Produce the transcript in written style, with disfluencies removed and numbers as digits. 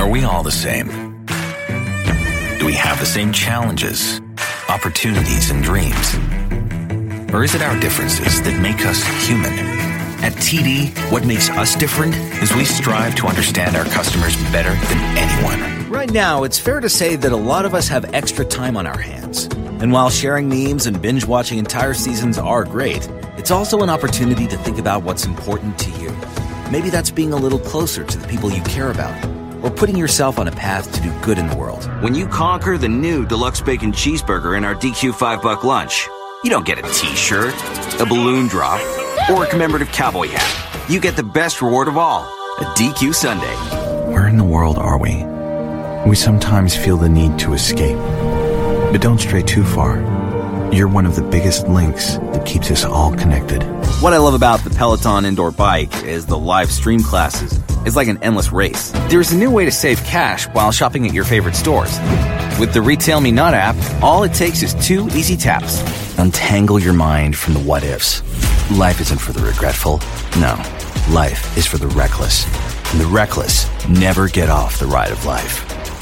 Are we all the same? Do we have the same challenges, opportunities, and dreams? Or is it our differences that make us human? At TD, what makes us different is we strive to understand our customers better than anyone. Right now, it's fair to say that a lot of us have extra time on our hands. And while sharing memes and binge-watching entire seasons are great, it's also an opportunity to think about what's important to you. Maybe that's being a little closer to the people you care about, or putting yourself on a path to do good in the world. When you conquer the new Deluxe Bacon Cheeseburger in our DQ $5 lunch, you don't get a t-shirt, a balloon drop, or a commemorative cowboy hat. You get the best reward of all, a DQ Sundae. Where in the world are we? We sometimes feel the need to escape. But don't stray too far. You're one of the biggest links that keeps us all connected. What I love about the Peloton indoor bike is the live stream classes. It's like an endless race. There's a new way to save cash while shopping at your favorite stores. With the Retail Me Not app, all it takes is 2 easy taps. Untangle your mind from the what-ifs. Life isn't for the regretful. No, life is for the reckless. And the reckless never get off the ride of life.